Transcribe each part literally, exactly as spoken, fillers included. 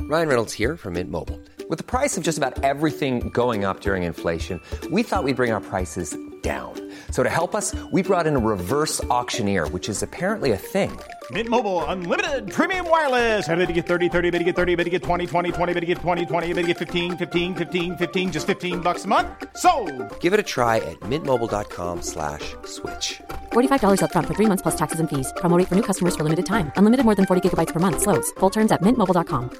Ryan Reynolds here from Mint Mobile. With the price of just about everything going up during inflation, we thought we'd bring our prices down. So to help us, we brought in a reverse auctioneer, which is apparently a thing. Mint Mobile Unlimited Premium Wireless. How to get thirty, thirty, how to get thirty, how to get twenty, twenty, twenty, how to get twenty, twenty, how to get fifteen, fifteen, fifteen, fifteen, just fifteen bucks a month? Sold! Give it a try at mintmobile.com slash switch. forty-five dollars up front for three months plus taxes and fees. Promo rate for new customers for limited time. Unlimited more than forty gigabytes per month. Slows full terms at mint mobile dot com.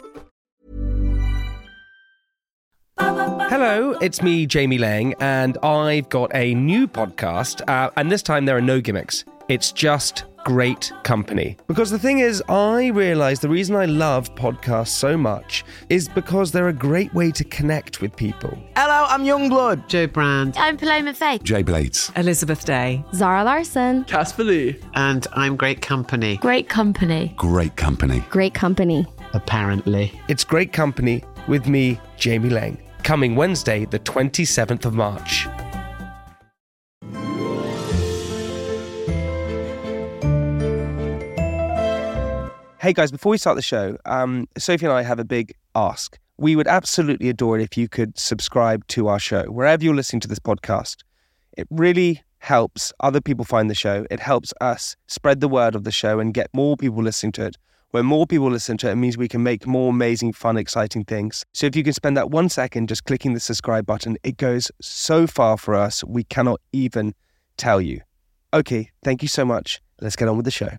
Hello, it's me, Jamie Lang, and I've got a new podcast, uh, and this time there are no gimmicks. It's just great company. Because the thing is, I realise the reason I love podcasts so much is because they're a great way to connect with people. Hello, I'm Youngblood. Joe Brand. I'm Paloma Faye. Jay Blades. Elizabeth Day. Zara Larson. Casper Lee. And I'm Great Company. Great company. Great company. Great company. Apparently. It's great company with me, Jamie Lang. Coming Wednesday, the twenty-seventh of March. Hey guys, before we start the show, um, Sophie and I have a big ask. We would absolutely adore it if you could subscribe to our show, wherever you're listening to this podcast. It really helps other people find the show. It helps us spread the word of the show and get more people listening to it. When more people listen to it, it means we can make more amazing, fun, exciting things. So if you can spend that one second just clicking the subscribe button, it goes so far for us, we cannot even tell you. Okay, thank you so much. Let's get on with the show.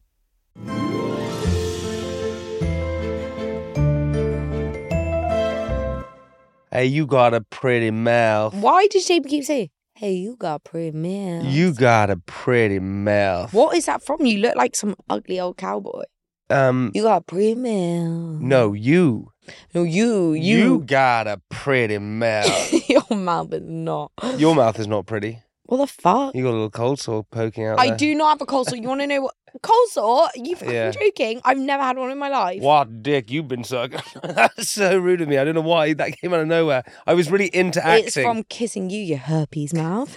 Hey, you got a pretty mouth. Why did Jamie keep saying, hey, you got a pretty mouth? You got a pretty mouth. What is that from? You look like some ugly old cowboy. Um, You got a pretty mouth. no, you. No, you. You. You got a pretty mouth. Your mouth is not. Your mouth is not pretty. What the fuck? You got a little cold sore poking out I there. do not have a cold sore. You want to know what? Cold sore? Are you fucking Yeah. joking? I've never had one in my life. What dick you've been sucking. That's so rude of me. I don't know why. That came out of nowhere. I was really into acting. It's from kissing you, you herpes mouth.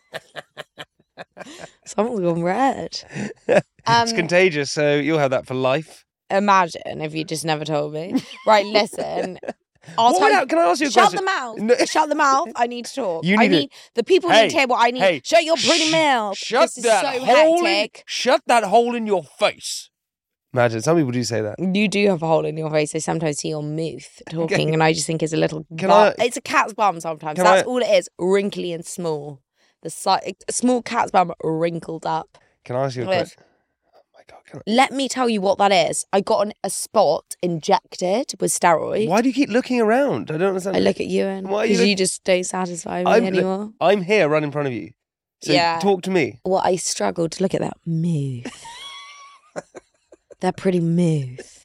Someone's gone red. It's Um, contagious, so you'll have that for life. Imagine if you just never told me. Right, listen. I'll What tell would I- you. can I ask you a Shut question? the mouth. No. Shut the mouth. I need to talk. You I need to- need the people Hey, need to hear what I need. hey, Shut your pretty sh- mouth. Shut this is that so hole in, hectic. Shut that hole in your face. Imagine, some people do say that. You do have a hole in your face. I sometimes see your mouth talking, and I just think it's a little. Can bum. I- It's a cat's bum sometimes. Can That's I- all it is. Wrinkly and small. The si- a small cat's bum wrinkled up. Can I ask you a Yes. question? Oh my God. Can Let me tell you what that is. I got an, a spot injected with I... steroids. Why do you keep looking around? I don't understand. I look at you and Why are you because you, look- just don't satisfy me I'm, anymore. I'm here right in front of you. So Yeah. talk to me. Well, I struggle to look at that mouth. They're pretty mouth.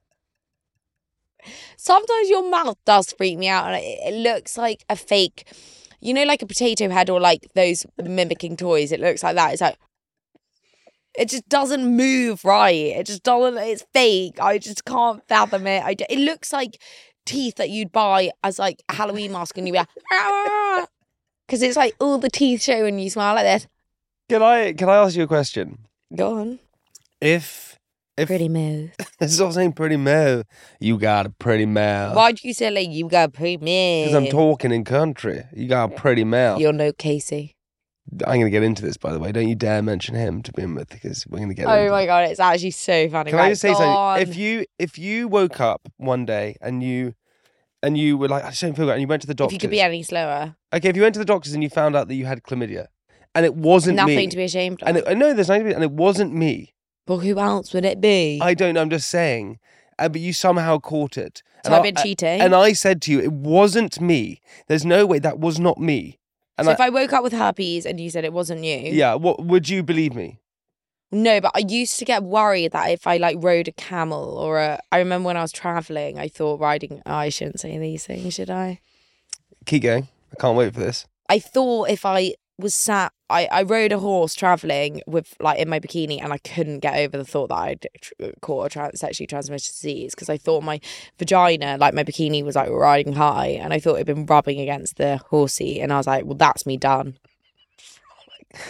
Sometimes your mouth does freak me out, and it, it looks like a fake, you know, like a potato head or like those mimicking toys. It looks like that. It's like, it just doesn't move right. It just doesn't, it's fake. I just can't fathom it. I, d- it looks like teeth that you'd buy as like a Halloween mask and you wear, because it's like all the teeth show and you smile like this. Can I can I ask you a question? Go on. If if Pretty mouth. it's all saying pretty mouth, you got a pretty mouth. Why'd you say like you got a pretty mouth? Because I'm talking in country. You got a pretty mouth. You're no Casey. I'm going to get into this, by the way. Don't you dare mention him to begin with, because we're going to get Oh into my it. god, it's actually so funny. Can right, I just say go something? on. If you if you woke up one day and you and you were like, I just don't feel good, and you went to the if doctor. you could be any slower, Okay, if you went to the doctors and you found out that you had chlamydia, and it wasn't nothing me, to be ashamed of. and it, I know there's nothing, to be- and it wasn't me. But who else would it be? I don't know. I'm just saying. Uh, but you somehow caught it. So And I've I- been cheating? And I said to you, it wasn't me. There's no way that was not me. And so I, if I woke up with herpes and you said it wasn't you, yeah, what would you believe me? no, but I used to get worried that if I like rode a camel or a, I remember when I was traveling, I thought riding. Oh, I shouldn't say these things, should I? Keep going. I can't wait for this. I thought if I was sat, I, I rode a horse traveling with like in my bikini, and I couldn't get over the thought that I'd tr- caught a trans- sexually transmitted disease, because I thought my vagina, like my bikini, was like riding high, and I thought it'd been rubbing against the horsey, and I was like, well, that's me done.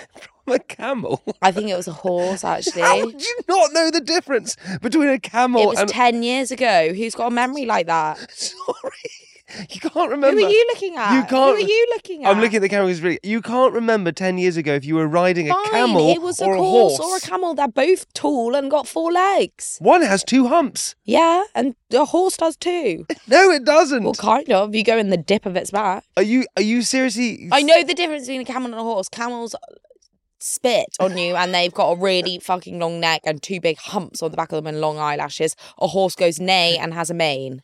a camel? I think it was a horse, actually. How would you not know the difference between a camel It was and... ten years ago. Who's got a memory like that? Sorry. You can't remember. Who are you looking at? You can't... Who are you looking at? I'm looking at the camel. 'Cause really, you can't remember ten years ago if you were riding a Fine, camel it was a or a horse, horse. or a camel. They're both tall and got four legs. One has two humps. Yeah, and a horse does too. No, it doesn't. Well, kind of. You go in the dip of its back. Are you Are you seriously... I know the difference between a camel and a horse. Camels spit on you and they've got a really fucking long neck and two big humps on the back of them and long eyelashes. A horse goes neigh and has a mane.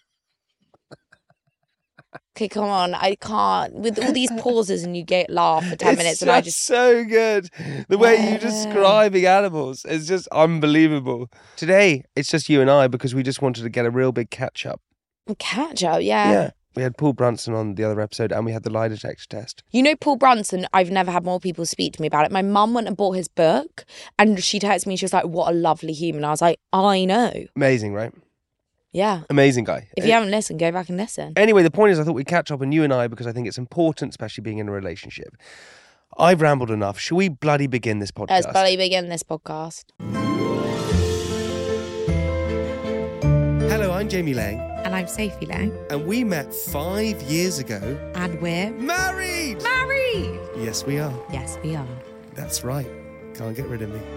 Okay, come on. I can't. With all these pauses and you get laugh for ten It's minutes just and I just... so good. The way you're describing animals is just unbelievable. Today, it's just you and I because we just wanted to get a real big catch up. Catch up, yeah. Yeah. We had Paul Brunson on the other episode and we had the lie detector test. You know, Paul Brunson, I've never had more people speak to me about it. My mum went and bought his book and she texted me, she was like, what a lovely human. I was like, I know. Amazing, right? Yeah. Amazing guy. If you haven't listened, go back and listen. Anyway, the point is I thought we'd catch up on you and I because I think it's important, especially being in a relationship. I've rambled enough. Shall we bloody begin this podcast? Let's bloody begin this podcast. Hello, I'm Jamie Lang. And I'm Sophie Lang. And we met five years ago. And we're married! Married! Yes, we are. Yes, we are. That's right. Can't get rid of me.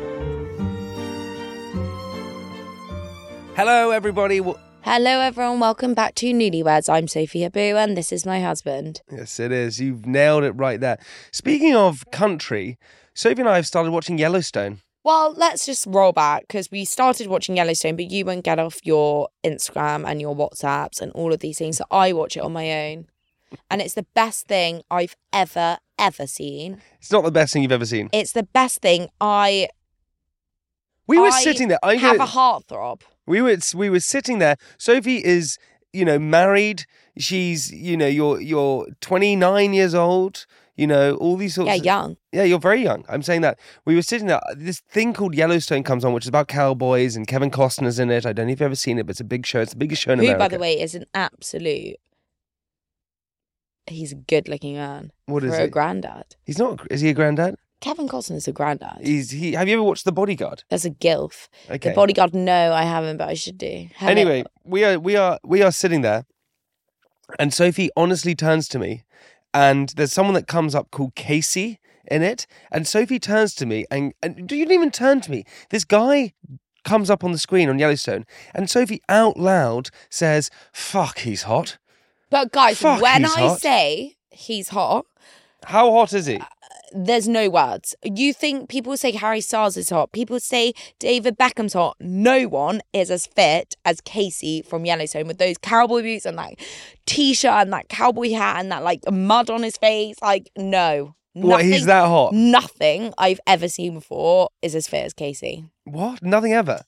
Hello, everybody. Well, Hello, everyone. Welcome back to Newlyweds. I'm Sophie Abu, and this is my husband. yes, it is. You've nailed it right there. Speaking of country, Sophie and I have started watching Yellowstone. Well, let's just roll back because we started watching Yellowstone, but you won't get off your Instagram and your WhatsApps and all of these things. So I watch it on my own. And it's the best thing I've ever, ever seen. It's not the best thing you've ever seen. It's the best thing. I We were I sitting there. I'm have gonna, a heartthrob. We were we were sitting there. Sophie is, you know, married. She's, you know, you're you're twenty-nine years old. You know, all these sorts Yeah, of... young. Yeah, you're very young. I'm saying that. We were sitting there. This thing called Yellowstone comes on, which is about cowboys, and Kevin Costner's in it. I don't know if you've ever seen it, but it's a big show. It's the biggest show in Who, America. by the way, is an absolute... He's a good-looking man. What is for he? a granddad. He's not... Is he a granddad? Kevin Costner's a granddad. He's he. Have you ever watched The Bodyguard? That's a gilf. Okay. The Bodyguard, no, I haven't, but I should do. Have Anyway, it. we are we are we are sitting there, and Sophie honestly turns to me, and there's someone that comes up called Casey in it, and Sophie turns to me, and and you didn't even turn to me. This guy comes up on the screen on Yellowstone, and Sophie out loud says, "Fuck, he's hot." But guys, Fuck, when he's I hot. say he's hot, How hot is he? there's no words. You think people say Harry Styles is hot. People say David Beckham's hot. No one is as fit as Casey from Yellowstone with those cowboy boots and that t-shirt and that cowboy hat and that like mud on his face. Like, no. What, he's that hot? Nothing I've ever seen before is as fit as Casey. What? Nothing ever?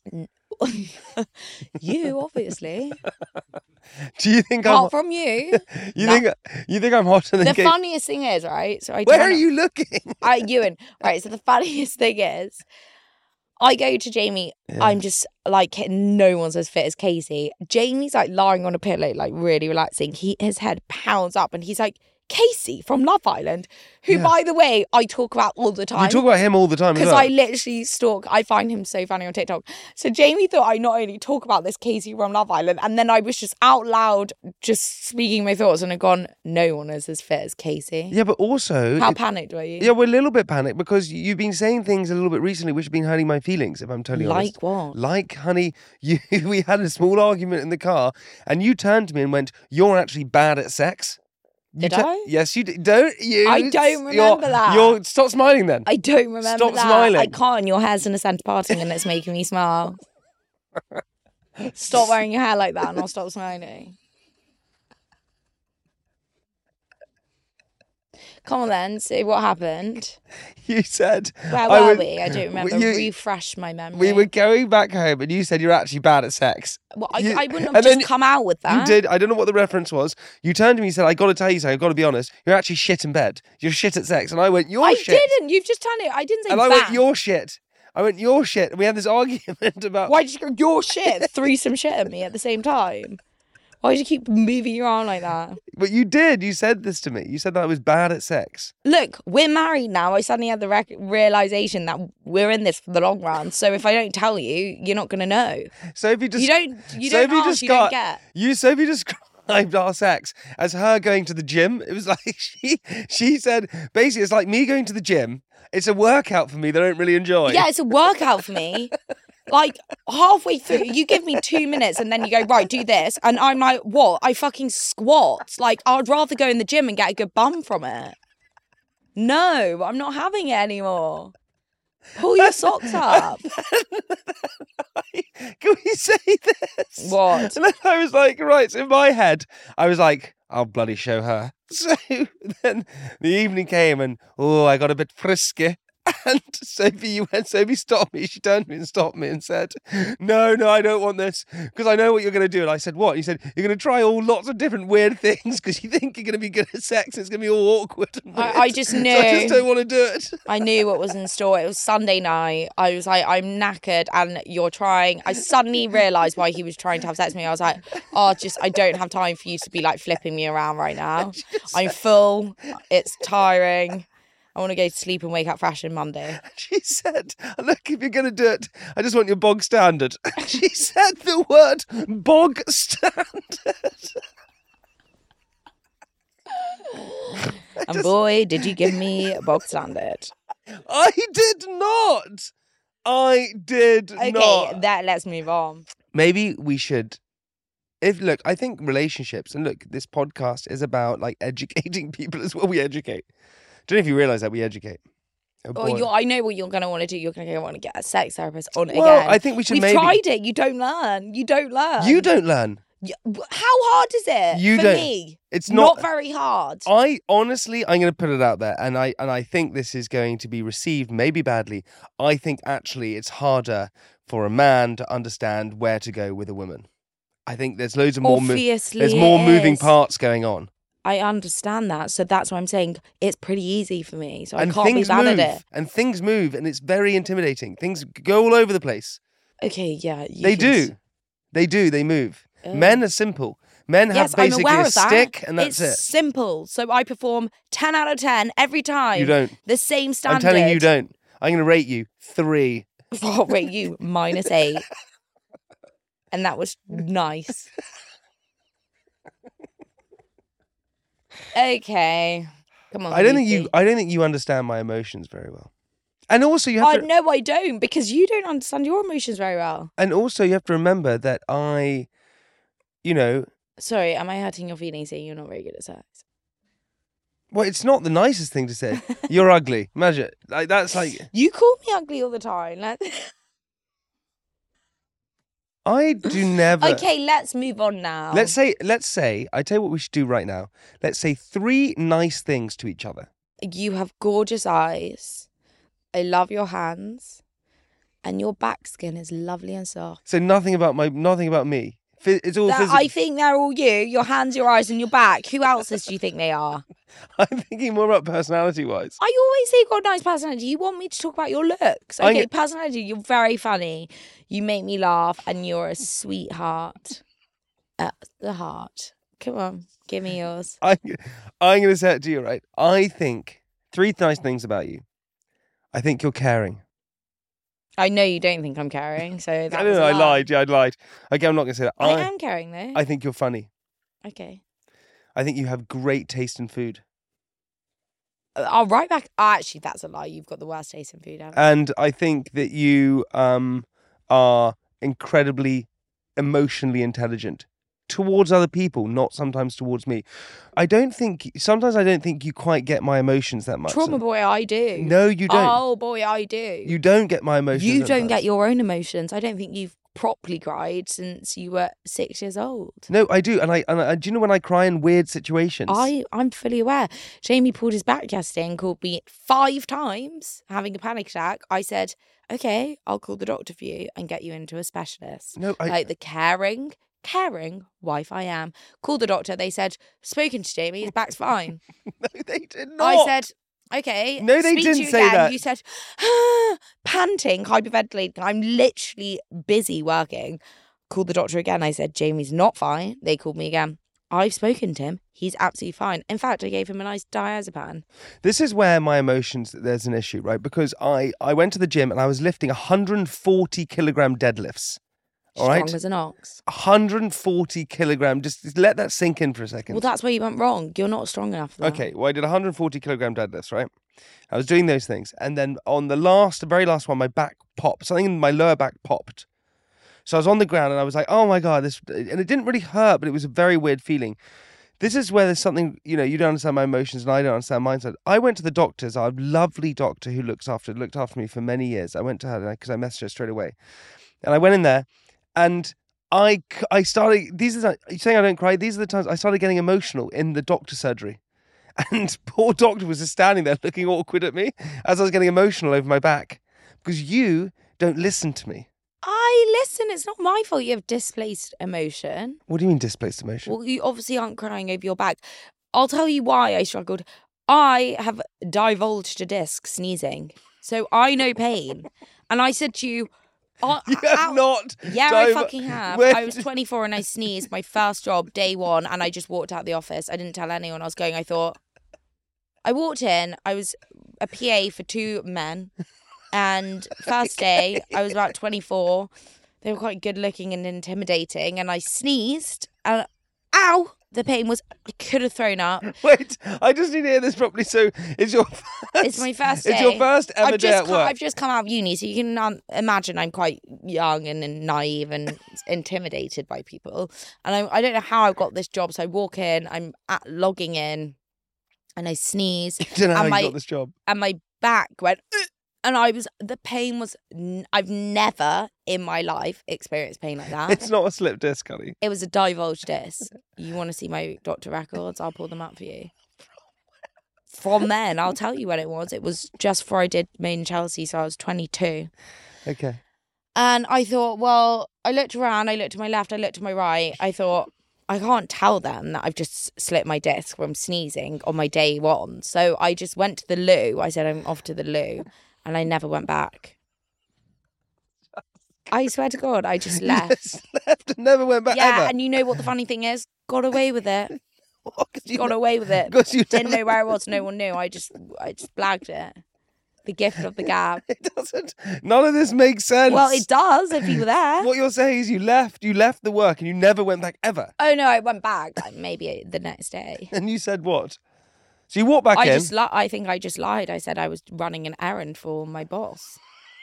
You, obviously. Do you think Apart I'm... from you. You No. think you think I'm hotter than The Casey? funniest thing is, right? So I Where turn are up- you looking? I, Ewan. Right, so the funniest thing is, I go to Jamie, I'm just like, no one's as fit as Casey. Jamie's like lying on a pillow, like really relaxing. He His head pounds up and he's like, Casey from Love Island, who, Yeah. by the way, I talk about all the You time. talk about him all the time as Because well. I literally stalk, I find him so funny on TikTok. So Jamie thought I not only talk about this Casey from Love Island, and then I was just out loud, just speaking my thoughts, and I've gone, no one is as fit as Casey. Yeah, but also... How it- panicked were you? Yeah, we're a little bit panicked because you've been saying things a little bit recently which have been hurting my feelings, if I'm totally honest. Like what? Like, honey, you we had a small argument in the car and you turned to me and went, "You're actually bad at sex." You Did tu- I? Yes, you did. Don't you? I don't You're- remember that. You're, stop smiling then. I don't remember Stop that. smiling. I can't. Your hair's in a centre parting and it's making me smile. Stop wearing your hair like that and I'll stop smiling. Come on then, see what happened. You said... Where I were was- we? I don't remember. you- Refresh my memory. We were going back home and you said you're actually bad at sex. Well, I, You- I wouldn't have and then just come out with that. You did. I don't know what the reference was. You turned to me and said, "I got to tell you something. I've got to be honest. You're actually shit in bed. You're shit at sex." And I went, "You're I shit." didn't. You've just turned it. I didn't say And I bad. went, "You're shit." I went, "You're shit." And we had this argument about... Why did you go, your shit? Threesome shit at me at the same time. Why do you keep moving your arm like that? But you did. You said this to me. You said that I was bad at sex. Look, we're married now. I suddenly had the rec- realization that we're in this for the long run. So if I don't tell you, you're not going to know. Sophie just You don't, you Sophie don't ask, just you got, don't get. You, Sophie described our sex as her going to the gym. It was like she she said, basically, it's like me going to the gym. It's a workout for me that I don't really enjoy. Yeah, it's a workout for me. Like, halfway through, you give me two minutes and then you go, right, do this. And I'm like, what? I fucking squat. Like, I'd rather go in the gym and get a good bum from it. No, I'm not having it anymore. Pull your socks up. Can we say this? What? And then I was like, right, so in my head, I was like, I'll bloody show her. So then the evening came and, oh, I got a bit frisky. And Sophie, you went, Sophie stopped me. She turned to me and stopped me and said, no, no, I don't want this because I know what you're going to do. And I said, what? And he said, you're going to try all lots of different weird things because you think you're going to be good at sex. It's going to be all awkward and weird. I, I just knew. So I just don't want to do it. I knew what was in store. It was Sunday night. I was like, I'm knackered and you're trying. I suddenly realised why he was trying to have sex with me. I was like, oh, just, I don't have time for you to be like flipping me around right now. I'm full. It's tiring. I want to go to sleep and wake up fresh on Monday. She said, look, if you're going to do it, I just want your bog standard. She said the word bog standard. And just... boy, did you give me a bog standard. I did not. I did okay, not. Okay, that let's move on. Maybe we should... If look, I think relationships, and look, this podcast is about like educating people as well. We educate. Don't know if you realise that we educate. Oh, or you're, I know what you're going to want to do. You're going to want to get a sex therapist on it well, again. I think we should We've maybe... tried it. You don't learn. You don't learn. You don't learn. How hard is it you for don't. me? It's not... Not very hard. I honestly, I'm going to put it out there, and I and I think this is going to be received maybe badly. I think actually it's harder for a man to understand where to go with a woman. I think there's loads of more... Obviously Mo- there's more it moving is. parts going on. I understand that. So that's why I'm saying it's pretty easy for me. So I and can't be things bad move, at it. And things move, and it's very intimidating. Things go all over the place. Okay, yeah. You They can... do. They do. They move. Oh. Men are simple. Men yes, have basically I'm aware a of that. stick, and that's it's it. simple. So I perform ten out of ten every time. You don't. The same standard. I'm telling you, you don't. I'm going to rate you three. I'll rate you minus eight. And that was nice. Okay. Come on. I don't think Lucy. you. I don't think you understand my emotions very well. And also, you have I to. no, I don't, because you don't understand your emotions very well. And also, you have to remember that I, you know. Sorry, am I hurting your feelings saying you're not very good at sex? Well, it's not the nicest thing to say. You're ugly. Imagine, like that's like. You call me ugly all the time. Let- I do never. Okay, let's move on now. Let's say. Let's say. I tell you what we should do right now. Let's say three nice things to each other. You have gorgeous eyes. I love your hands. And your back skin is lovely and soft. So nothing about my. Nothing about me. It's all That- physical. I think they're all you. Your hands, your eyes, and your back. Who else's do you think they are? I'm thinking more about personality-wise. I always say you've got a nice personality. You want me to talk about your looks. I Okay, get- personality, you're very funny. You make me laugh and you're a sweetheart. At the heart. Come on, give me yours. I, I'm going to say it to you, right? I think three nice things about you. I think you're caring. I know you don't think I'm caring, so that I was don't know, a I lie. lied. Yeah, I lied. Okay, I'm not going to say that. I, am caring though. I think you're funny. Okay. I think you have great taste in food. Uh, I'll write back. Oh, actually, that's a lie. You've got the worst taste in food ever. And I think that you um, are incredibly emotionally intelligent towards other people, not sometimes towards me. I don't think, sometimes I don't think you quite get my emotions that much. Trauma boy, I do. No, you don't. Oh boy, I do. You don't get my emotions. You don't sometimes. get your own emotions. I don't think you've properly cried since you were six years old. No, I do. And I, and I, do you know when I cry in weird situations? I, I'm fully aware. Jamie pulled his back yesterday and called me five times having a panic attack. I said, okay, I'll call the doctor for you and get you into a specialist. No, I... Like the caring, caring wife I am. Called the doctor. They said, spoken to Jamie, his back's fine. No, they did not. I said, okay. No, they speak to didn't you say again. that. You said, panting, hyperventilating. I'm literally busy working. called the doctor again. I said, Jamie's not fine. They called me again. I've spoken to him. He's absolutely fine. In fact, I gave him a nice diazepam. This is where my emotions, there's an issue, right? Because I, I went to the gym and I was lifting one hundred forty kilogram deadlifts. All Strong right? as an ox. one hundred forty kilogram. Just, just let that sink in for a second. Well, that's where you went wrong. You're not strong enough for that. Okay, well, I did one hundred forty kilogram deadlifts, right? I was doing those things. And then on the last, the very last one, my back popped. Something in my lower back popped. So I was on the ground and I was like, oh my God, this, and it didn't really hurt, but it was a very weird feeling. This is where there's something, you know, you don't understand my emotions and I don't understand mine. So I went to the doctors, our lovely doctor who looks after, looked after me for many years. I went to her because I messaged her straight away. And I went in there and I, I started, these are the, you're saying I don't cry, these are the times I started getting emotional in the doctor surgery. And poor doctor was just standing there looking awkward at me as I was getting emotional over my back. Because you don't listen to me. I listen. It's not my fault you have displaced emotion. What do you mean displaced emotion? Well, you obviously aren't crying over your back. I'll tell you why I struggled. I have divulged a disc sneezing. So I know pain. And I said to you... Oh, you have ow. not. Yeah, div- I fucking have. Where I was twenty-four and I sneezed. My first job, day one, and I just walked out the office. I didn't tell anyone I was going. I thought... I walked in. I was a P A for two men. And first day, I was about twenty-four. They were quite good looking and intimidating. And I sneezed. And ow! The pain was, I could have thrown up. Wait, I just need to hear this properly. So it's your first, It's my first day. It's your first ever I've day just at come, work. I've just come out of uni, so you can um, imagine I'm quite young and, and naive and intimidated by people. And I, I don't know how I got this job. So I walk in, I'm at, logging in, and I sneeze. I don't know how and you my, got this job. And my back went... "Ugh," and I was... The pain was... I've never in my life experienced pain like that. It's not a slip disc, honey. It was a divulged disc. You want to see my doctor records? I'll pull them up for you. From then, I'll tell you when it was. It was just before I did Made in Chelsea, so I was twenty-two. Okay. And I thought, well, I looked around, I looked to my left, I looked to my right. I thought, I can't tell them that I've just slit my disc from sneezing on my day one. So I just went to the loo. I said, I'm off to the loo. And I never went back. I swear to God, I just left. You just left and never went back Yeah, ever. and you know what the funny thing is? Got away with it. What? 'Cause you Got ne- away with it. 'cause you Didn't never- know where I was. No one knew. I just, I just blagged it. The gift of the gab. It doesn't. None of this makes sense. Well, it does if you were there. What you're saying is you left, you left the work and you never went back ever. Oh no, I went back like, maybe the next day. And you said what? So you walked back I in. just, li- I think I just lied. I said I was running an errand for my boss.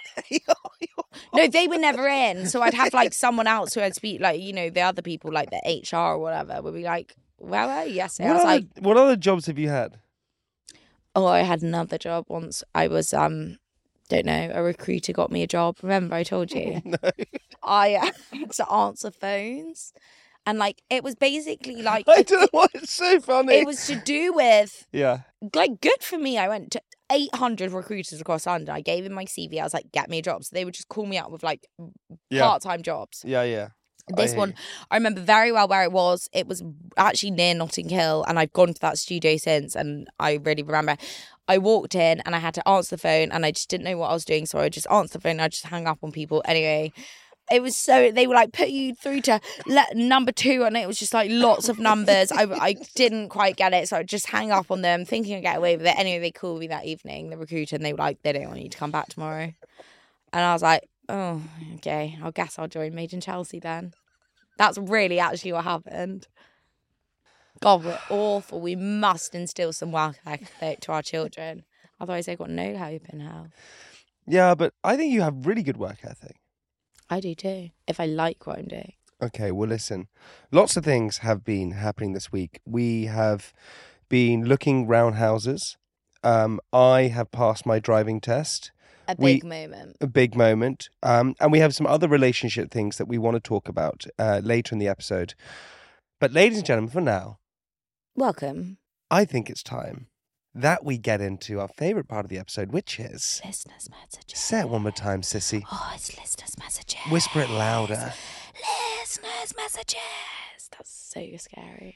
No, they were never in. So I'd have like someone else who I'd speak, like, you know, the other people, like the H R or whatever, would be like, where were you yesterday? I What was other, like, what other jobs have you had? oh, I had another job once. I was, um, don't know, a recruiter got me a job. Remember I told you? No. I had to answer phones. And like, it was basically like, I don't know why it's so funny. it was to do with, Yeah. like, good for me. I went to eight hundred recruiters across London. I gave him my C V. I was like, get me a job. So they would just call me up with like Yeah. part-time jobs. Yeah, yeah. This I one, hate- I remember very well where it was. It was actually near Notting Hill, and I've gone to that studio since, and I really remember. I walked in, and I had to answer the phone, and I just didn't know what I was doing, so I just answered the phone, and I just hung up on people. Anyway, it was so, they were like, put you through to le- number two, and it was just like lots of numbers. I, I didn't quite get it, so I just hang up on them, thinking I'd get away with it. Anyway, they called me that evening, the recruiter, and they were like, they don't want you to come back tomorrow. And I was like, oh, okay, I guess I'll join Made in Chelsea then. That's really actually what happened. God, we're awful. We must instill some work ethic to our children. Otherwise, they've got no hope in hell. Yeah, but I think you have really good work ethic. I do too, if I like what I'm doing. Okay, well, listen. Lots of things have been happening this week. We have been looking round houses. Um, I have passed my driving test. A We- big moment. A big moment. Um, and we have some other relationship things that we want to talk about uh, later in the episode. But ladies and gentlemen, for now, Welcome. I think it's time that we get into our favourite part of the episode, which is... Listeners' messages. Say it one more time, Sissy. Oh, it's listeners' messages. Whisper it louder. Listeners' messages. That's so scary.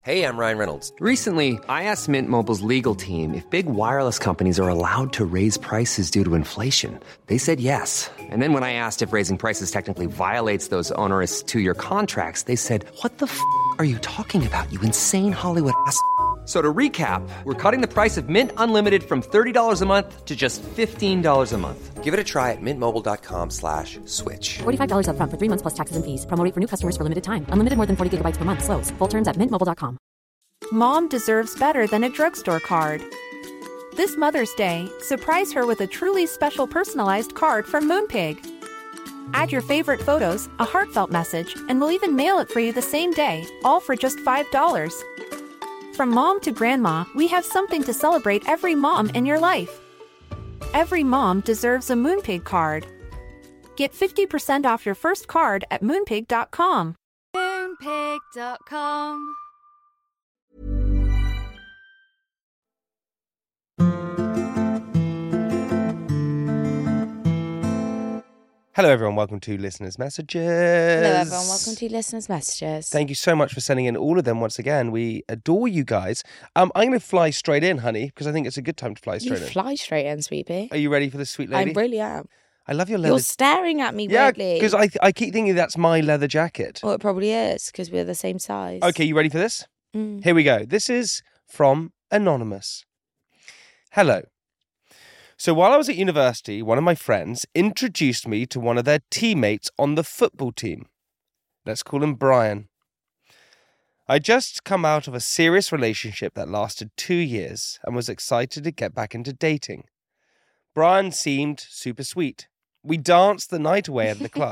Hey, I'm Ryan Reynolds. Recently, I asked Mint Mobile's legal team if big wireless companies are allowed to raise prices due to inflation. They said yes. And then when I asked if raising prices technically violates those onerous two-year contracts, they said, what the f*** are you talking about, you insane Hollywood ass f- So to recap, we're cutting the price of Mint Unlimited from thirty dollars a month to just fifteen dollars a month. Give it a try at mintmobile.com slash switch. forty-five dollars up front for three months plus taxes and fees. Promo rate for new customers for limited time. Unlimited more than forty gigabytes per month. Slows full terms at mint mobile dot com. Mom deserves better than a drugstore card. This Mother's Day, surprise her with a truly special personalized card from Moonpig. Add your favorite photos, a heartfelt message, and we'll even mail it for you the same day, all for just five dollars. From mom to grandma, we have something to celebrate every mom in your life. Every mom deserves a Moonpig card. Get fifty percent off your first card at moonpig dot com. Moonpig dot com. Hello, everyone. Welcome to Listeners' Messages. Hello, everyone. Welcome to Listeners' Messages. Thank you so much for sending in all of them once again. We adore you guys. Um, I'm going to fly straight in, honey, because I think it's a good time to fly You straight in. fly straight in, sweetie. Are you ready for this sweet lady? I really am. I love your leather. You're staring at me Yeah, weirdly. because I, I keep thinking that's my leather jacket. Well, it probably is, because we're the same size. Okay, you ready for this? Mm. Here we go. This is from Anonymous. Hello. So while I was at university, one of my friends introduced me to one of their teammates on the football team. Let's call him Brian. I'd just come out of a serious relationship that lasted two years and was excited to get back into dating. Brian seemed super sweet. We danced the night away at the club.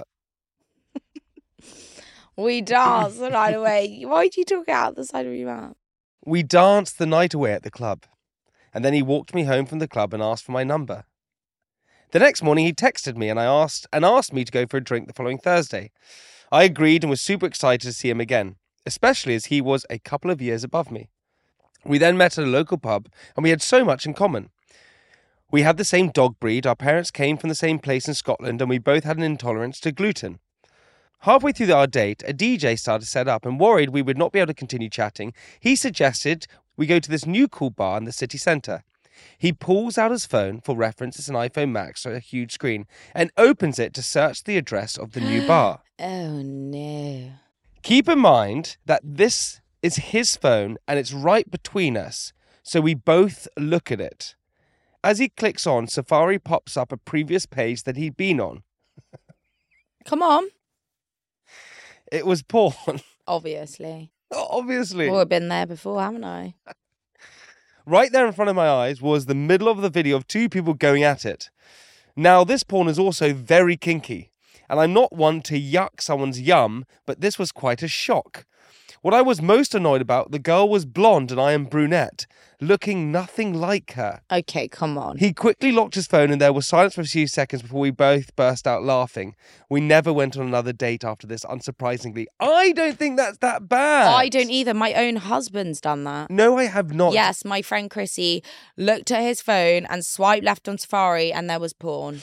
We danced the night away. Why do you talk out the side of your mouth? We danced the night away at the club. And then he walked me home from the club and asked for my number. The next morning he texted me and I asked and asked me to go for a drink the following Thursday. I agreed and was super excited to see him again, especially as he was a couple of years above me. We then met at a local pub and we had so much in common. We had the same dog breed, our parents came from the same place in Scotland, and we both had an intolerance to gluten. Halfway through our date, a D J started to set up, and worried we would not be able to continue chatting, he suggested we go to this new cool bar in the city centre. He pulls out his phone, for reference it's an iPhone Max, so a huge screen, and opens it to search the address of the new bar. Oh, no. Keep in mind that this is his phone and it's right between us, so we both look at it. As he clicks on, Safari pops up a previous page that he'd been on. Come on. It was porn. Obviously. Obviously. Well, I've been there before, haven't I? Right there in front of my eyes was the middle of the video of two people going at it. Now, this porn is also very kinky, and I'm not one to yuck someone's yum, but this was quite a shock. What I was most annoyed about, the girl was blonde and I am brunette, looking nothing like her. Okay, come on. He quickly locked his phone and there was silence for a few seconds before we both burst out laughing. We never went on another date after this, unsurprisingly. I don't think that's that bad. I don't either. My own husband's done that. No, I have not. Yes, my friend Chrissy looked at his phone and swiped left on Safari and there was porn.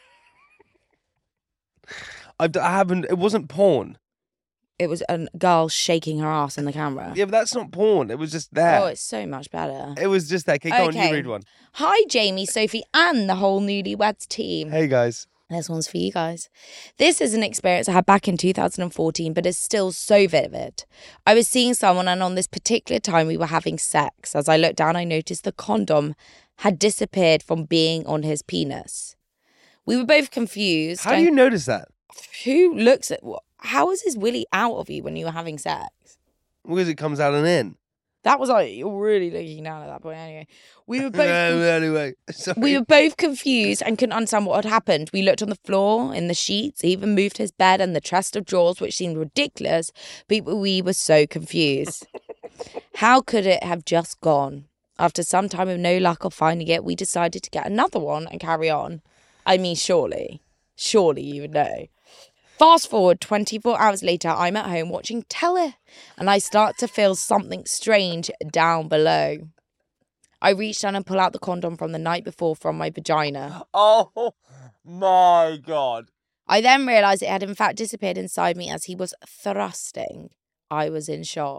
I've, I haven't, it wasn't porn. It was a girl shaking her ass in the camera. Yeah, but that's not porn. It was just there. Oh, it's so much better. It was just there. Okay, go on, you read one. Hi, Jamie, Sophie, and the whole Newlyweds team. Hey, guys. This one's for you guys. This is an experience I had back in two thousand fourteen, but it's still so vivid. I was seeing someone, and on this particular time, we were having sex. As I looked down, I noticed the condom had disappeared from being on his penis. We were both confused. How do you notice that? Who looks at what? How is his willy out of you when you were having sex? Because it comes out and in. That was like, you're really looking down at that point anyway. We were both anyway, sorry. We were both confused and couldn't understand what had happened. We looked on the floor, in the sheets, he even moved his bed and the chest of drawers, which seemed ridiculous, but we were so confused. How could it have just gone? After some time of no luck of finding it, we decided to get another one and carry on. I mean, surely, surely you would know. Fast forward twenty-four hours later, I'm at home watching telly and I start to feel something strange down below. I reach down and pull out the condom from the night before from my vagina. Oh my God. I then realised it had in fact disappeared inside me as he was thrusting. I was in shock.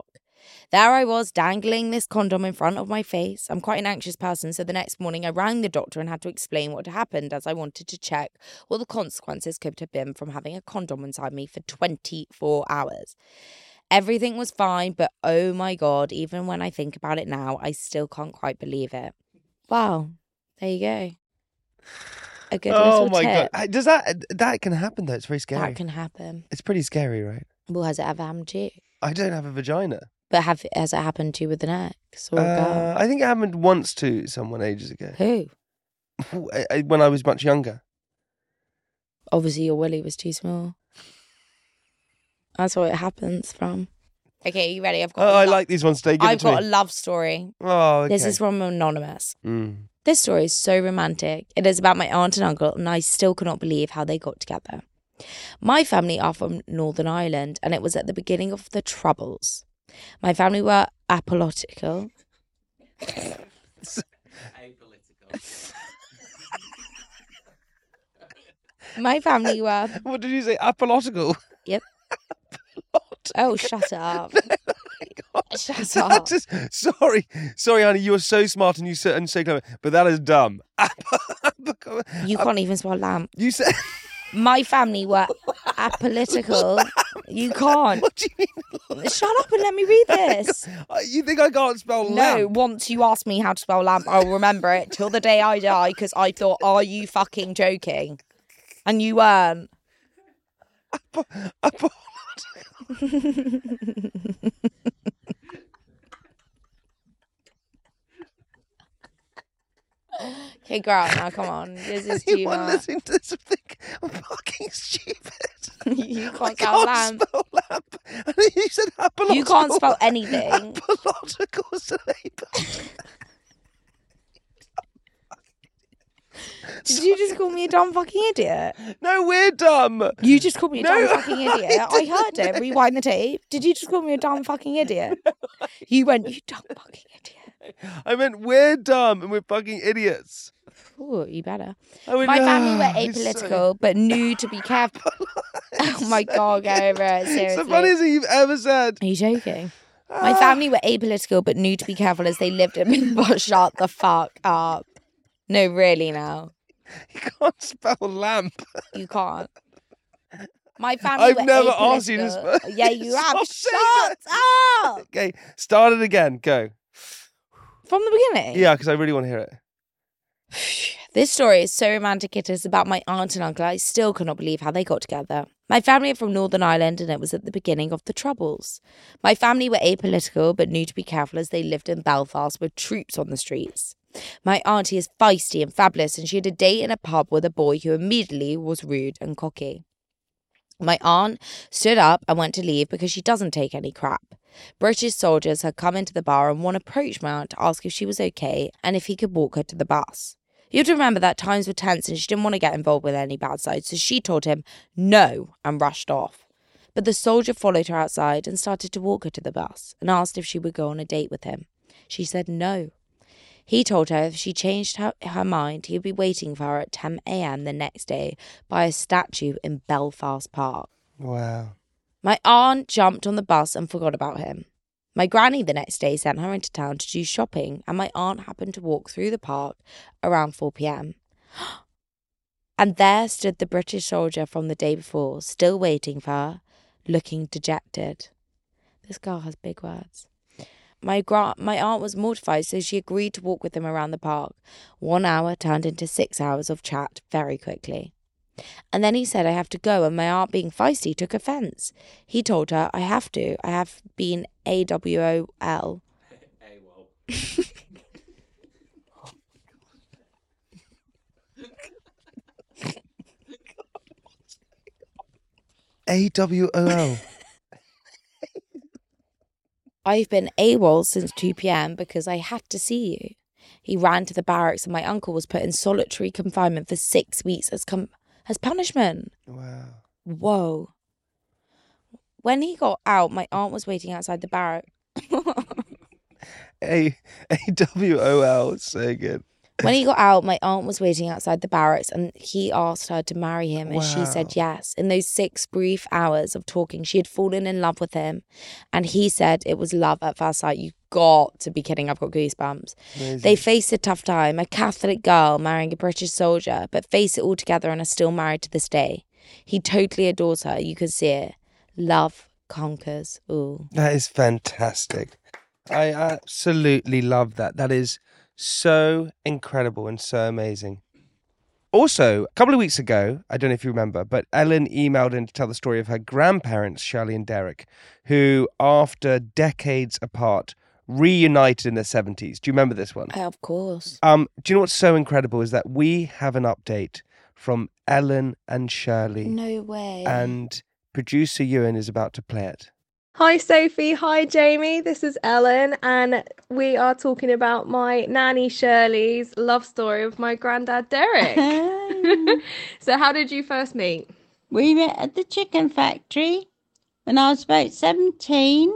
There I was, dangling this condom in front of my face. I'm quite an anxious person, so the next morning I rang the doctor and had to explain what had happened, as I wanted to check what the consequences could have been from having a condom inside me for twenty-four hours. Everything was fine, but oh my God, even when I think about it now, I still can't quite believe it. Wow, there you go. A good oh little my tip. God. Does that, that can happen though? It's very scary. That can happen. It's pretty scary, right? Well, has it ever happened to you? I don't have a vagina. But have has it happened to you with an ex or a Uh, girl? I think it happened once to someone ages ago. Who? I- I- when I was much younger. Obviously, your willy was too small. That's what it happens from. Okay, you ready? I've got. Oh, a I lo- like these ones. Stay. Give I've it to got me. a love story. Oh, okay. This is from Anonymous. Mm. This story is so romantic. It is about my aunt and uncle, and I still cannot believe how they got together. My family are from Northern Ireland, and it was at the beginning of the Troubles. My family were apolitical. My family were. What did you say? Apolitical? Yep. Oh, shut up. Shut That up. just, sorry, sorry, honey. You are so smart and you so, and so clever, but that is dumb. You can't even spell lamp. You said My family were apolitical. You can't. What do you mean? Shut up and let me read this. You think I can't spell No, lamp? once you ask me how to spell lamp, I'll remember it till the day I die, because I thought, are you fucking joking? And you weren't. Apo- Okay, girl, now come on. This is too Anyone much. listening to this would think I'm fucking stupid. You I can't spell can't lamp. spell lamp. And then you said apolitical. You can't spell anything. Apolitical syllable. Did you just call me a dumb fucking idiot? No, we're dumb. You just called me a No, dumb fucking I idiot. I, heard didn't. it. Rewind the tape. Did you just call me a dumb fucking idiot? You went, you dumb fucking idiot. I meant we're dumb and we're fucking idiots. Ooh, you better. I went, My family "Ah, were it's so-" apolitical, but knew to be careful. Oh my God, get over it. Seriously. It's the funniest thing you've ever said. Are you joking? My family were apolitical, but knew to be careful as they lived in. But shut the fuck up. No, really now. You can't spell lamp. You can't. My family I've were never asked you to apolitical. spell. Yeah, you have. Stop saying Shut up. Okay, start it again. Go. From the beginning? Yeah, because I really want to hear it. This story is so romantic. It is about my aunt and uncle. I still cannot believe how they got together. My family are from Northern Ireland, and it was at the beginning of the Troubles. My family were apolitical, but knew to be careful as they lived in Belfast with troops on the streets. My auntie is feisty and fabulous, and she had a date in a pub with a boy who immediately was rude and cocky. My aunt stood up and went to leave because she doesn't take any crap. British soldiers had come into the bar, and one approached my aunt to ask if she was okay and if he could walk her to the bus. You have to remember that times were tense and she didn't want to get involved with any bad side, so she told him no and rushed off. But the soldier followed her outside and started to walk her to the bus and asked if she would go on a date with him. She said no. He told her if she changed her, her mind, he would be waiting for her at ten a.m. the next day by a statue in Belfast Park. Wow. My aunt jumped on the bus and forgot about him. My granny the next day sent her into town to do shopping, and my aunt happened to walk through the park around four p.m. And there stood the British soldier from the day before, still waiting for her, looking dejected. This girl has big words. My gra- my aunt was mortified, so she agreed to walk with him around the park. One hour turned into six hours of chat very quickly. And then he said, I have to go, and my aunt, being feisty, took offence. He told her, I have to. I have been A W O L. A W O L. I've been AWOL since two p.m. because I had to see you. He ran to the barracks, and my uncle was put in solitary confinement for six weeks as com- as punishment. Wow. Whoa. When he got out, my aunt was waiting outside the barrack. A A W O L. It's so good. When he got out, my aunt was waiting outside the barracks and he asked her to marry him and she Wow. said yes. In those six brief hours of talking, she had fallen in love with him and he said it was love at first sight. You got to be kidding. I've got goosebumps. Amazing. They faced a tough time, a Catholic girl marrying a British soldier, but face it all together and are still married to this day. He totally adores her. You can see it. Love conquers. Ooh. That is fantastic. I absolutely love that. That is so incredible and so amazing. Also, a couple of weeks ago, I don't know if you remember, but Ellen emailed in to tell the story of her grandparents, Shirley and Derek, who, after decades apart, reunited in their seventies. Do you remember this one? Oh, of course. Um, do you know what's so incredible is that we have an update from Ellen and Shirley, No way. and producer Ewan is about to play it. Hi Sophie, hi Jamie, this is Ellen and we are talking about my nanny Shirley's love story with my granddad Derek. So how did you first meet? We met at the chicken factory when I was about seventeen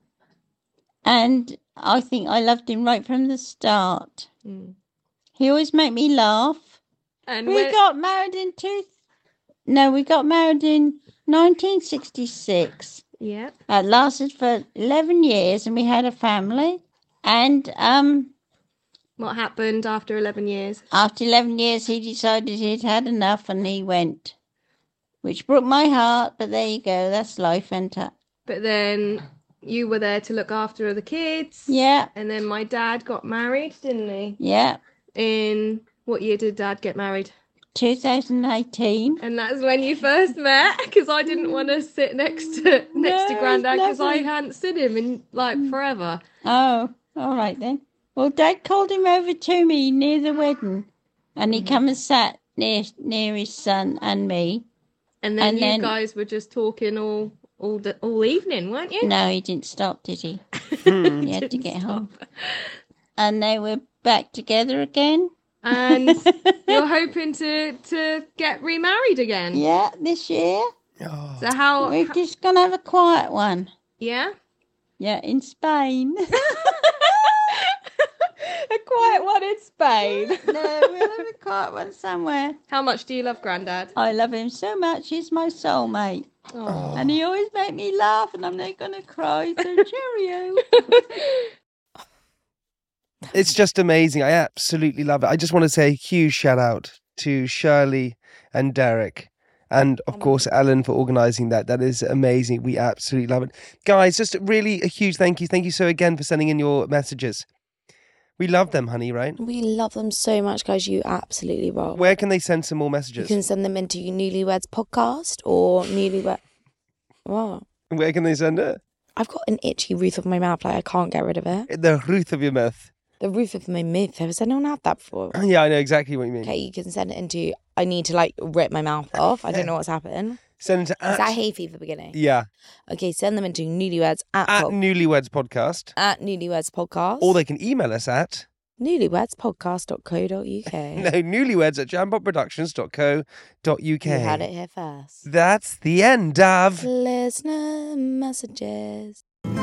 and I think I loved him right from the start. Mm. He always made me laugh. And we when- got married in two... No, we got married in nineteen sixty-six. Yeah. It lasted for eleven years and we had a family. And um, What happened after eleven years? after eleven years, he decided he'd had enough and he went, which broke my heart. But there you go. That's life, isn't it? But then you were there to look after the kids. Yeah, And then my dad got married, didn't he? yeah. In what year did Dad get married? two thousand eighteen. And that's when you first met, because I didn't want to sit next to next to No, Grandad because I lovely. hadn't seen him in like forever. Oh, all right then. Well, Dad called him over to me near the wedding, and he come and sat near near his son and me. And then And you then- guys were just talking all all the, all evening, weren't you? No, he didn't stop, did he? He had to get home. And they were back together again. And you're hoping to to get remarried again. Yeah, this year. Oh. So how? We're just gonna have a quiet one. Yeah. Yeah, in Spain. A quiet one in Spain. No, we'll have a quiet one somewhere. How much do you love Grandad? I love him so much. He's my soulmate. Oh. And he always make me laugh and I'm not going to cry, so cheerio. It's just amazing. I absolutely love it. I just want to say a huge shout out to Shirley and Derek. And of course, Ellen for organising that. That is amazing. We absolutely love it. Guys, just really a huge thank you. Thank you so again for sending in your messages. We love them, honey, right? We love them so much, guys. You absolutely rock. Where can they send some more You messages? can send them into Newlyweds Podcast or Newlywed. What? Where can they send it? I've got an itchy roof of my mouth. Like I can't get rid of it. The roof of your mouth. The roof of my mouth. Has anyone had that before? Yeah, I know exactly what you mean. Okay, you can send it into. I need to like rip my mouth off. I don't know what's happened. Send it to Is at, that hay fever beginning? yeah, Okay, send them into Newlyweds at at po- Newlyweds Podcast. at Newlyweds Podcast. Or they can email us at newlywedspodcast dot co dot uk. no, newlyweds at jambotproductions dot co dot uk. You had it here first. That's the end of... Listener messages.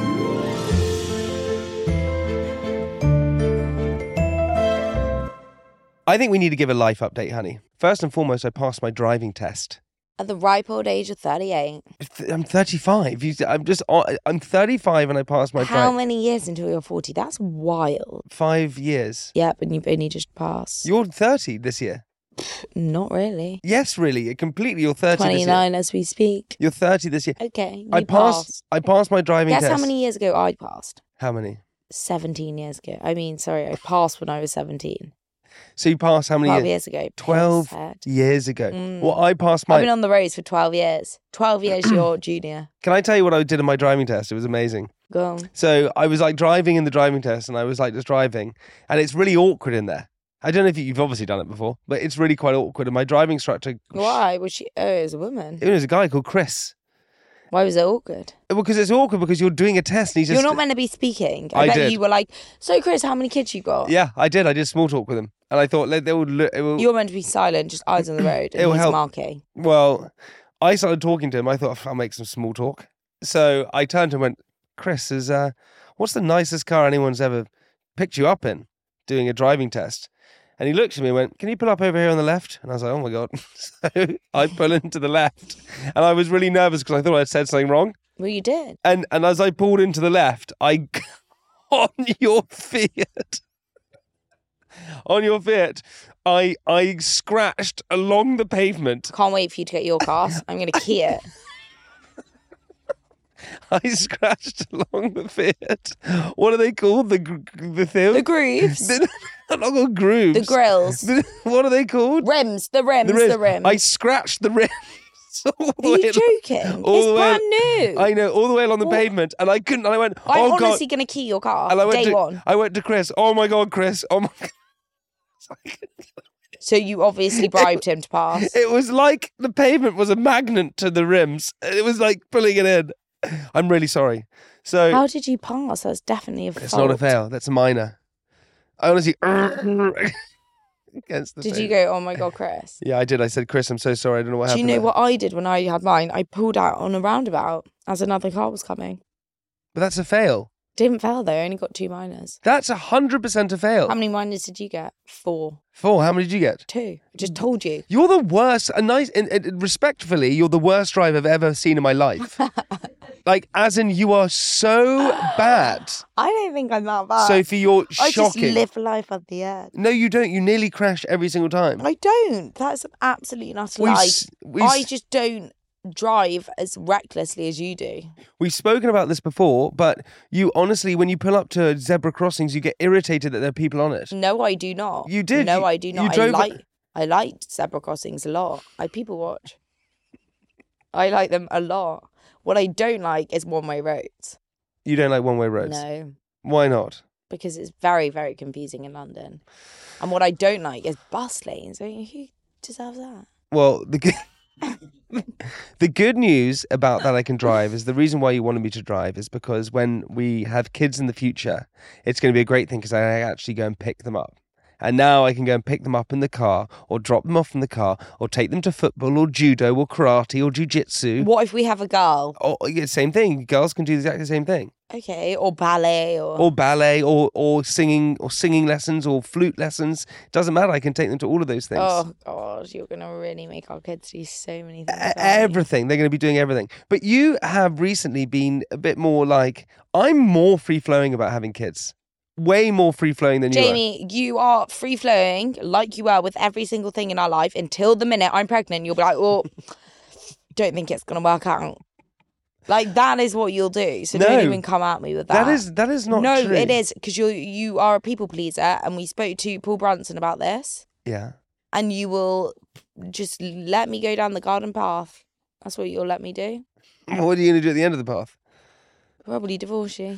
I think we need to give a life update, honey. First and foremost, I passed my driving test. At the ripe old age of thirty-eight. Th- I'm thirty-five. You- I'm just... I'm thirty-five and I passed my How driving... many years until you're forty? That's wild. Five years. Yep, and you've only just passed. You're thirty this year. Not really. Yes, really. Completely. You're thirty this year. twenty-nine as we speak. You're thirty this year. Okay, you I passed, passed. I passed my driving Guess test. how many years ago I passed? How many? seventeen years ago. I mean, sorry, I passed when I was seventeen. So you passed how many twelve years? years ago. twelve Piss head. years ago. Mm. Well, I passed my... I've been on the roads for twelve years. twelve years, you're junior. Can I tell you what I did in my driving test? It was amazing. Go on. So I was like driving in the driving test and I was like just driving and it's really awkward in there. I don't know if you, you've obviously done it before, but it's really quite awkward. And my driving instructor, Why? Was she? Oh, it was a woman. it was a guy called Chris. Why was it awkward? Because it's awkward because you're doing a test and he's just... You're not meant to be speaking. I, I bet did. you were like, so Chris, how many kids you got? Yeah, I did. I did small talk with him. And I thought they, they would look... It will, You're meant to be silent, just eyes on the road. It And will he's help. marking. Well, I started talking to him. I thought, I'll make some small talk. So I turned to him and went, Chris, is, uh, what's the nicest car anyone's ever picked you up in doing a driving test? And he looked at me and went, can you pull up over here on the left? And I was like, oh my God. So I pull into the left. And I was really nervous because I thought I'd said something wrong. Well, you did. And and as I pulled into the left, I, on your Fiat, on your Fiat, I I scratched along the pavement. Can't wait for you to get your car. I'm going to key it. I scratched along the Fiat. What are they called? The gr- the thing? The grooves. They're not called grooves. The grills. The- what are they called? Rims. The rims. The rims. The rims. I scratched the rims. All the Are way you joking? all It's the way, brand new. I know, all the way along the What? pavement, and I couldn't. And I went, I'm oh honestly God. going to key your car And I went day to, one. I went to Chris. Oh my God, Chris. Oh my God. So you obviously bribed him to pass. It was like the pavement was a magnet to the rims. It was like pulling it in. I'm really sorry. So How did you pass? That's definitely a fault. it's not a fail. That's a minor. I honestly against the Did thing. you go, oh my God, Chris? Yeah, I did. I said, Chris, I'm so sorry. I don't know what Do you happened. know there." what I did when I had mine? I pulled out on a roundabout as another car was coming. But that's a fail. Didn't fail though, I only got two minors. That's a hundred percent a fail. How many minors did you get? Four. Four. How many did you get? Two. I just told you. You're the worst. A nice, and, and respectfully, you're the worst driver I've ever seen in my life. Like, as in, you are so bad. I don't think I'm that bad. Sophie, you're I shocking. just live life on the edge. No, you don't. You nearly crash every single time. I don't. That's an absolute and utter We've lie. s- we've I s- just don't drive as recklessly as you do. We've spoken about this before, but you honestly, when you pull up to zebra crossings, you get irritated that there are people on it. No, I do not. You did. No, You- I do you not. I drove a- like I like zebra crossings a lot. I people watch. I like them a lot. What I don't like is one-way roads. You don't like one-way roads? No, Why not? because it's very, very confusing in London. And what I don't like is bus lanes. I mean, who deserves that? Well, the good, the good news about that I can drive is the reason why you wanted me to drive is because when we have kids in the future, it's going to be a great thing because I actually go and pick them up. And now I can go and pick them up in the car or drop them off in the car or take them to football or judo or karate or jiu-jitsu. What if we have a girl? Or, yeah, same thing. Girls can do exactly the same thing. Okay, or ballet, or Or ballet or, or singing or singing lessons or flute lessons. Doesn't matter. I can take them to all of those things. oh god, you're gonna really make our kids do so many things. E- aren't you? Everything. They're going to be doing everything. But you have recently been a bit more like, I'm more free-flowing about having kids. Way more free-flowing than you are. Jamie, you are free flowing like you are with every single thing in our life until the minute I'm pregnant. You'll be like, oh, don't think it's gonna work out. Like that is what you'll do. So No. don't even come at me with that. That is that is not no, true. it is because you you are a people pleaser, and we spoke to Paul Brunson about this. Yeah. And you will just let me go down the garden path. That's what you'll let me do. What are you going to do at the end of the path? Probably divorce you.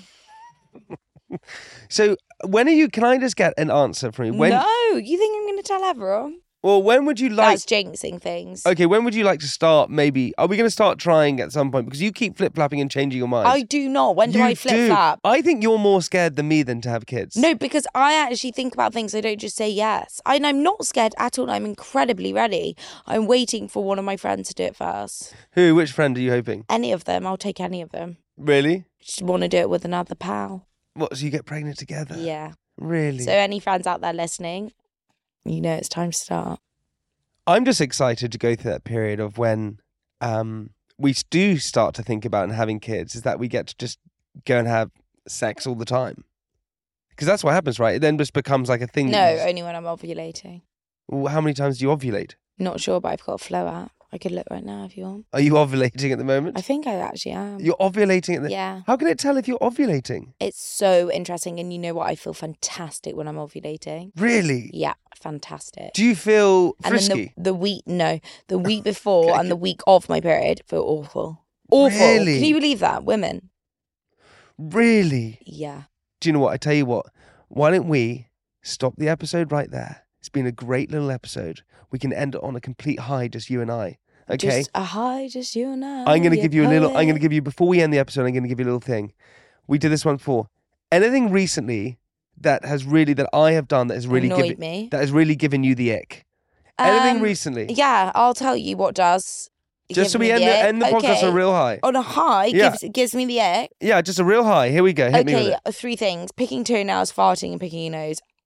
So when are you? Can I just get an answer from you? When? No, you think I'm going to tell everyone? Well, when would you like? That's jinxing things. Okay, when would you like to start? Maybe are we going to start trying at some point? Because you keep flip flapping and changing your mind. I do not. When do You I flip do. flap? I think you're more scared than me than to have kids. No, because I actually think about things. I don't just say yes. I, and I'm not scared at all. I'm incredibly ready. I'm waiting for one of my friends to do it first. Who? Which friend are you hoping? Any of them. I'll take any of them. Really? Just want to do it with another pal. What? So you get pregnant together? Yeah. Really? So any friends out there listening, you know it's time to start. I'm just excited to go through that period of when um, we do start to think about and having kids, is that we get to just go and have sex all the time. Because that's what happens, right? It then just becomes like a thing. No, that you- only when I'm ovulating. Well, how many times do you ovulate? Not sure, but I've got a flow app. I could look right now if you want. Are you ovulating at the moment? I think I actually am. You're ovulating at the... Yeah. How can it tell if you're ovulating? It's so interesting. And you know what? I feel fantastic when I'm ovulating. Really? Yeah, fantastic. Do you feel And then frisky? the, the week, no, the week before and the week of my period feel awful. Awful. Really? Can you believe that? Women. Really? Yeah. Do you know what? I tell you what. Why don't we stop the episode right there? It's been a great little episode. We can end it on a complete high, just you and I. Okay? Just a high, just you and I. I'm going to give you a little, I'm going to poet. give you, before we end the episode, I'm going to give you a little thing. We did this one before. Anything recently that has really, that I have done that has really Annoyed given, me. that has really given you the ick? Anything Um, recently? Yeah, I'll tell you what does. Just give so we me end the, ick. end the podcast Okay. on a real high. On a high Yeah. gives gives me the ick. Yeah, just a real high. Here we go. Hit me with Okay, it. three things: picking toenails, farting, and picking your nose.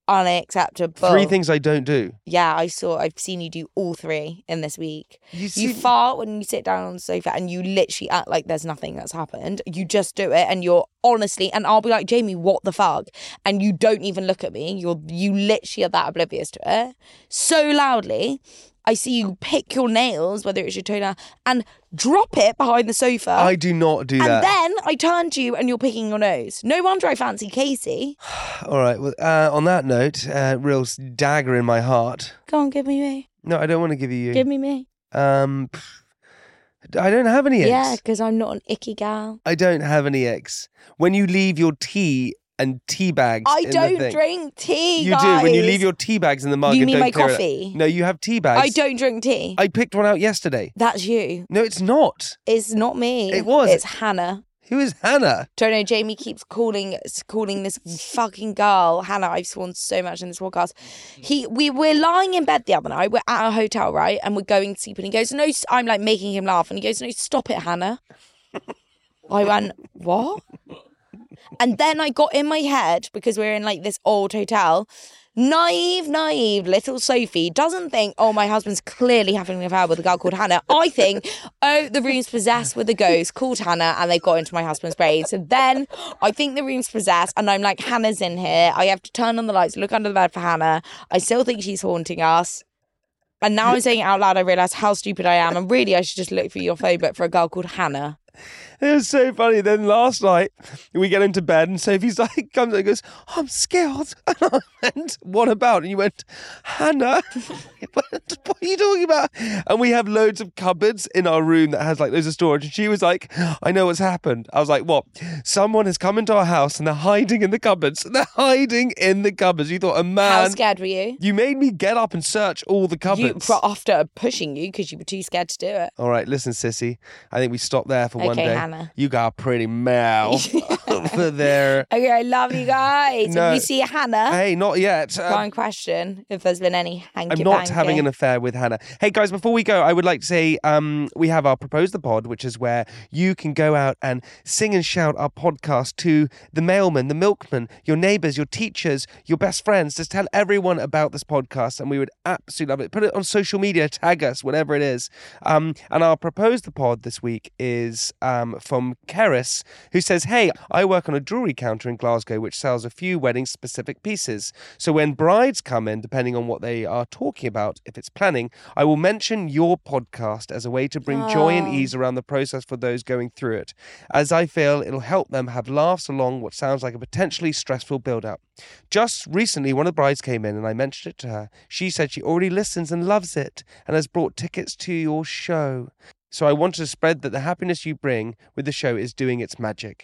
unacceptable. Three things I don't do. Yeah, I saw, I've seen you do all three in this week. You, see, you fart when you sit down on the sofa and you literally act like there's nothing that's happened. You just do it and you're honestly, and I'll be like, Jamie, what the fuck? And you don't even look at me. You're, you literally are that oblivious to it. So loudly. I see you pick your nails, whether it's your toenail, and drop it behind the sofa. I do not do and that. And then I turn to you and you're picking your nose. No wonder I fancy Casey. All right. Well, uh, on that note, uh, real dagger in my heart. Go on, give me me. No, I don't want to give you you. Give me me. Um, I don't have any eggs. Yeah, because I'm not an icky gal. I don't have any eggs. When you leave your tea and tea bags. I in don't the thing. drink tea, You guys. do when you leave your tea bags in the mug. You and mean don't my clear it. coffee? No, you have tea bags. I don't drink tea. I picked one out yesterday. That's you. No, it's not. It's not me. It was. It's Hannah. Who is Hannah? Don't know. Jamie keeps calling calling this fucking girl Hannah. I've sworn so much in this podcast. He we we're lying in bed the other night. We're at a hotel, right, and we're going to sleep. And he goes, "No." I'm like making him laugh, and he goes, "No, stop it, Hannah." I went, "What?" And then I got in my head, because we're in like this old hotel, naive, naive little Sophie doesn't think, oh, my husband's clearly having an affair with a girl called Hannah. I think, oh, the room's possessed with a ghost called Hannah and they got into my husband's brain. So then I think the room's possessed and I'm like, Hannah's in here. I have to turn on the lights, look under the bed for Hannah. I still think she's haunting us. And now I'm saying it out loud, I realise how stupid I am. And really, I should just look for your phone book for a girl called Hannah. It was so funny. Then last night, we get into bed and Sophie's like, comes and goes, I'm scared. And I went, what about? And you went, Hannah, what are you talking about? And we have loads of cupboards in our room that has like loads of storage. And she was like, I know what's happened. I was like, what? Someone has come into our house and they're hiding in the cupboards. They're hiding in the cupboards. You thought, a man. How scared were you? You made me get up and search all the cupboards. You, after pushing you because you were too scared to do it. All right, listen, sissy. I think we stop there for okay, one day. Hannah. You got a pretty mouth over there. Okay, I love you guys. No. If you see Hannah, hey, not yet. Um, one question: if there's been any hanky I'm not panky. having an affair with Hannah. Hey guys, before we go, I would like to say um, we have our Propose the Pod, which is where you can go out and sing and shout our podcast to the mailman, the milkman, your neighbours, your teachers, your best friends. Just tell everyone about this podcast, and we would absolutely love it. Put it on social media, tag us, whatever it is. Um, and our Propose the Pod this week is um, from Keris, who says, hey, I work on a jewellery counter in Glasgow which sells a few wedding-specific pieces. So when brides come in, depending on what they are talking about, if it's planning, I will mention your podcast as a way to bring oh. joy and ease around the process for those going through it, as I feel it'll help them have laughs along what sounds like a potentially stressful build-up. Just recently, one of the brides came in and I mentioned it to her. She said she already listens and loves it and has brought tickets to your show. So I wanted to spread that the happiness you bring with the show is doing its magic.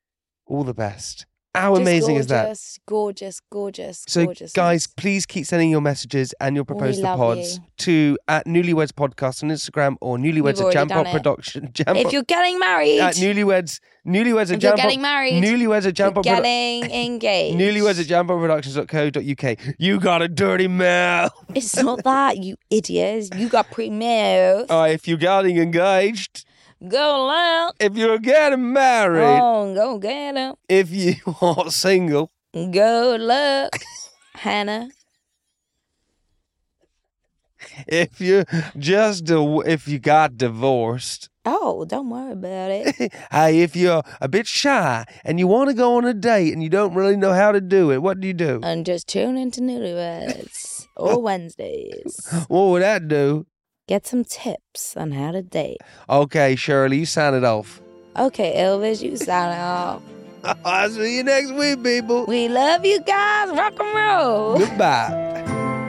All the best. How Just amazing gorgeous, is that? Gorgeous, gorgeous, so, gorgeous. guys, please keep sending your messages and your Propose We the love Pods you. to at Newlyweds Podcast on Instagram or Newlyweds at Jampot Production. Jampot, if you're getting married, at Newlyweds, Newlyweds at if you're Jampot. getting married, Newlyweds at Jampot. you're getting engaged. Newlyweds at jampot productions dot co dot uk. You got a dirty mouth. It's not that, you idiots. You got pretty mouth. Uh, if you're getting engaged. Go loud. If you're getting married. Oh, go get him. If you are single. Good luck, Hannah. If you just if you got divorced. Oh, don't worry about it. Hey, if you're a bit shy and you want to go on a date and you don't really know how to do it, what do you do? And just tune into Newlyweds or Wednesdays. What would that do? Get some tips on how to date. Okay, Shirley, you sign it off. Okay, Elvis, you sign it off. I'll see you next week, people. We love you guys. Rock and roll. Goodbye.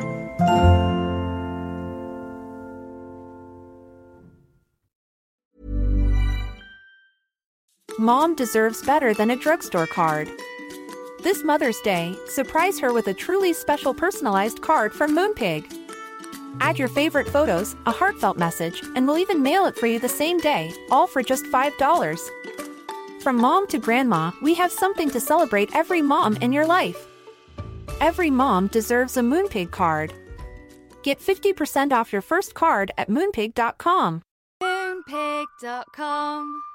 Mom deserves better than a drugstore card. This Mother's Day, surprise her with a truly special personalized card from Moonpig. Add your favorite photos, a heartfelt message, and we'll even mail it for you the same day, all for just five dollars. From mom to grandma, we have something to celebrate every mom in your life. Every mom deserves a Moonpig card. Get fifty percent off your first card at moonpig dot com. Moonpig dot com